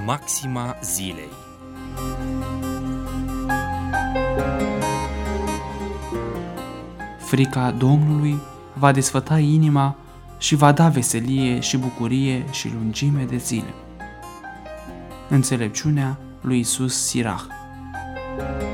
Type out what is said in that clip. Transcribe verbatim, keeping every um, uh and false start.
Maxima zilei. Frica Domnului va desfăta inima și va da veselie și bucurie și lungime de zile. Înțelepciunea lui Iisus Sirach.